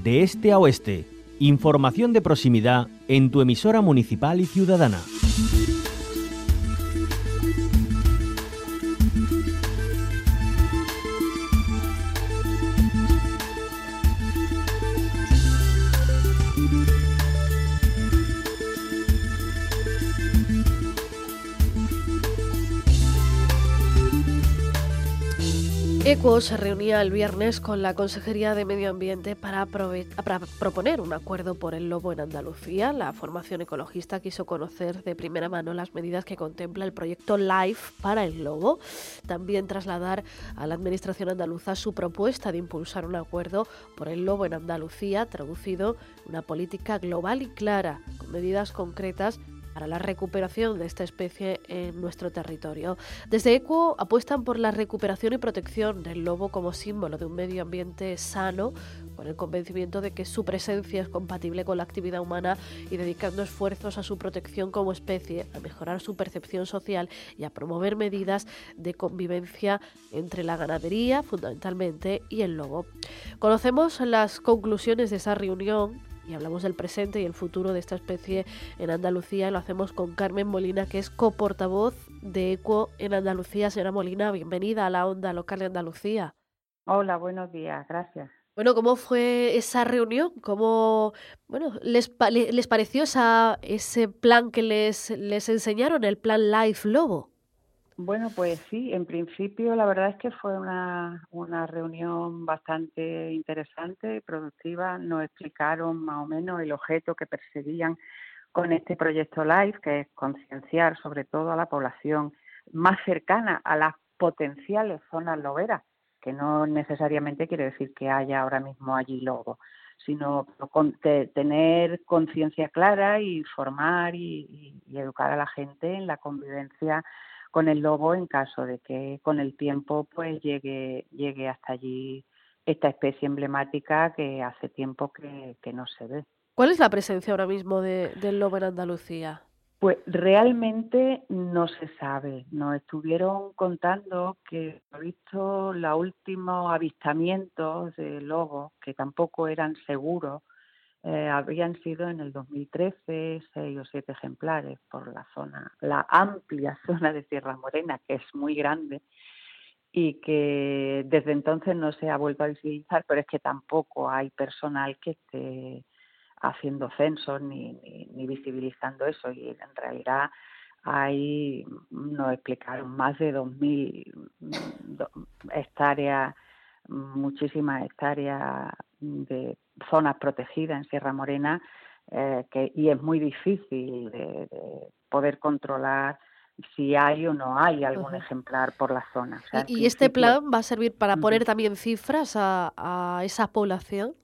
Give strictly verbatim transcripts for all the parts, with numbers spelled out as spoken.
de este a oeste. Información de proximidad en tu emisora municipal y ciudadana. Equo se reunía el viernes con la Consejería de Medio Ambiente para, para proponer un acuerdo por el lobo en Andalucía. La formación ecologista quiso conocer de primera mano las medidas que contempla el proyecto LIFE para el lobo. También trasladar a la Administración andaluza su propuesta de impulsar un acuerdo por el lobo en Andalucía, traducido en una política global y clara, con medidas concretas para la recuperación de esta especie en nuestro territorio. Desde Equo apuestan por la recuperación y protección del lobo como símbolo de un medio ambiente sano, con el convencimiento de que su presencia es compatible con la actividad humana y dedicando esfuerzos a su protección como especie, a mejorar su percepción social y a promover medidas de convivencia entre la ganadería, fundamentalmente, y el lobo. Conocemos las conclusiones de esa reunión y hablamos del presente y el futuro de esta especie en Andalucía, y lo hacemos con Carmen Molina, que es coportavoz de Equo en Andalucía. Señora Molina, bienvenida a la Onda Local de Andalucía. Hola, buenos días, gracias. Bueno, ¿cómo fue esa reunión? ¿Cómo, bueno, les, les pareció esa, ese plan que les, les enseñaron, el plan Life Lobo? Bueno, pues sí, en principio la verdad es que fue una, una reunión bastante interesante y productiva. Nos explicaron más o menos el objeto que perseguían con este proyecto LIFE, que es concienciar sobre todo a la población más cercana a las potenciales zonas loberas, que no necesariamente quiere decir que haya ahora mismo allí lobos, sino con, de, tener conciencia clara y formar y, y, y educar a la gente en la convivencia con el lobo en caso de que con el tiempo pues llegue llegue hasta allí esta especie emblemática que hace tiempo que, que no se ve. ¿Cuál es la presencia ahora mismo de, del lobo en Andalucía? Pues realmente no se sabe. Nos estuvieron contando que, he visto los últimos avistamientos de lobos, que tampoco eran seguros, Eh, habían sido en el dos mil trece seis o siete ejemplares por la zona, la amplia zona de Sierra Morena, que es muy grande y que desde entonces no se ha vuelto a visibilizar, pero es que tampoco hay personal que esté haciendo censos ni, ni, ni visibilizando eso, y en realidad hay, nos explicaron, más de dos mil hectáreas, muchísimas hectáreas de zonas protegidas en Sierra Morena, eh, que, y es muy difícil de, de poder controlar si hay o no hay algún uh-huh. ejemplar por la zona. O sea, ¿Y, y este plan va a servir para uh-huh. poner también cifras a, a esa población?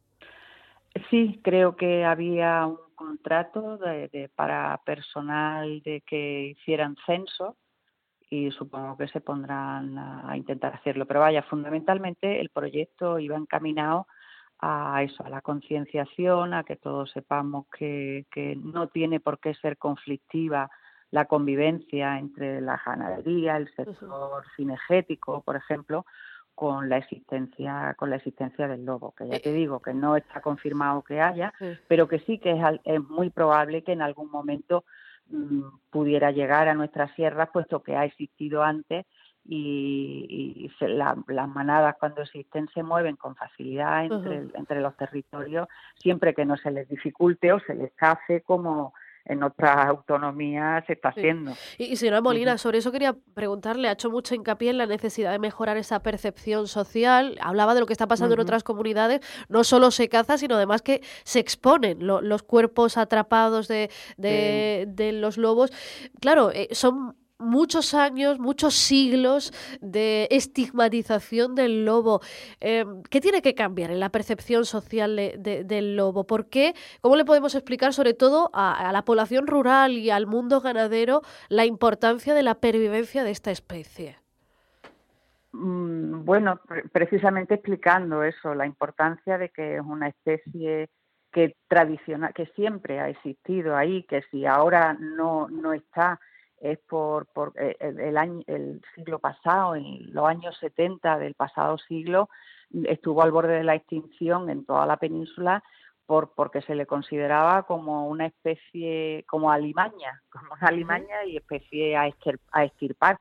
Sí, creo que había un contrato de, de, para personal de que hicieran censo, y supongo que se pondrán a, a intentar hacerlo. Pero vaya, fundamentalmente el proyecto iba encaminado a eso, a la concienciación, a que todos sepamos que, que no tiene por qué ser conflictiva la convivencia entre la ganadería, el sector uh-huh. cinegético, por ejemplo, con la existencia con la existencia del lobo, que ya te digo que no está confirmado que haya, uh-huh. pero que sí que es, es muy probable que en algún momento pudiera llegar a nuestras sierras, puesto que ha existido antes, y, y se, la, las manadas cuando existen se mueven con facilidad entre, uh-huh. entre los territorios, siempre que no se les dificulte o se les cace como en otras autonomías se está haciendo. Sí. Y, y señora Molina, uh-huh. sobre eso quería preguntarle, ha hecho mucho hincapié en la necesidad de mejorar esa percepción social, hablaba de lo que está pasando uh-huh. en otras comunidades, no solo se caza, sino además que se exponen lo, los cuerpos atrapados de, de, sí. de los lobos. Claro, eh, son muchos años, muchos siglos de estigmatización del lobo. Eh, ¿Qué tiene que cambiar en la percepción social de, de, del lobo? ¿Por qué? ¿Cómo le podemos explicar, sobre todo a, a la población rural y al mundo ganadero, la importancia de la pervivencia de esta especie? Bueno, pre- precisamente explicando eso, la importancia de que es una especie que tradicional, que siempre ha existido ahí, que si ahora no, no está, es por, por eh, el, el, año, el siglo pasado, en los años setenta del pasado siglo, estuvo al borde de la extinción en toda la península por porque se le consideraba como una especie, como alimaña, como una alimaña y especie a, extir, a extirpar.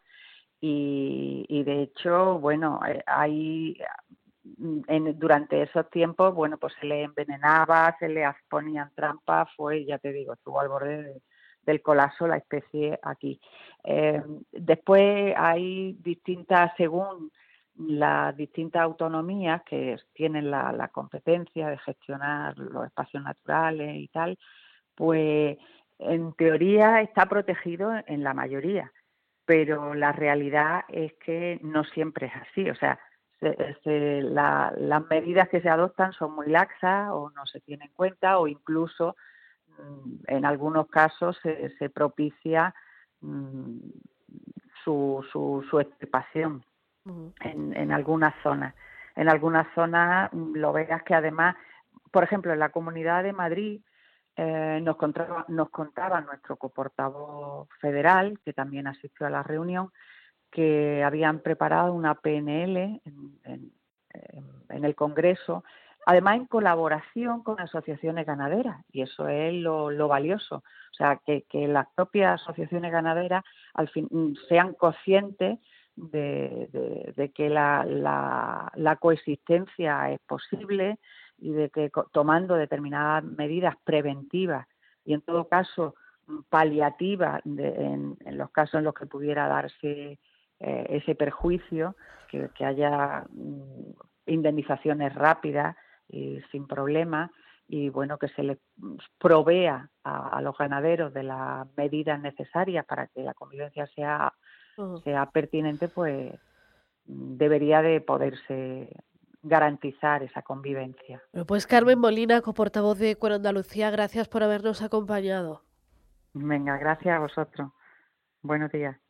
Y, y de hecho, bueno, hay en, durante esos tiempos, bueno, pues se le envenenaba, se le ponían trampas, fue, ya te digo, estuvo al borde de, del colapso la especie aquí. Eh, después hay distintas, según las distintas autonomías que tienen la, la competencia de gestionar los espacios naturales y tal, pues en teoría está protegido en la mayoría, pero la realidad es que no siempre es así. O sea, se, se, la, las medidas que se adoptan son muy laxas o no se tienen en cuenta, o incluso en algunos casos se, se propicia mmm, su, su, su extirpación uh-huh. en, en algunas zonas. En algunas zonas lo veas que además, por ejemplo, en la Comunidad de Madrid, eh, nos, contaba, nos contaba nuestro coportavoz federal, que también asistió a la reunión, que habían preparado una P N L en, en, en el Congreso, además en colaboración con asociaciones ganaderas, y eso es lo, lo valioso. O sea, que, que las propias asociaciones ganaderas al fin sean conscientes de, de, de que la, la, la coexistencia es posible y de que tomando determinadas medidas preventivas y en todo caso paliativas de, en, en los casos en los que pudiera darse eh, ese perjuicio, que, que haya mm, indemnizaciones rápidas y sin problema, y bueno, que se les provea a, a los ganaderos de las medidas necesarias para que la convivencia sea, uh-huh. sea pertinente, pues debería de poderse garantizar esa convivencia. Bueno, pues Carmen Molina, coportavoz de Cuero Andalucía, gracias por habernos acompañado. Venga, gracias a vosotros. Buenos días.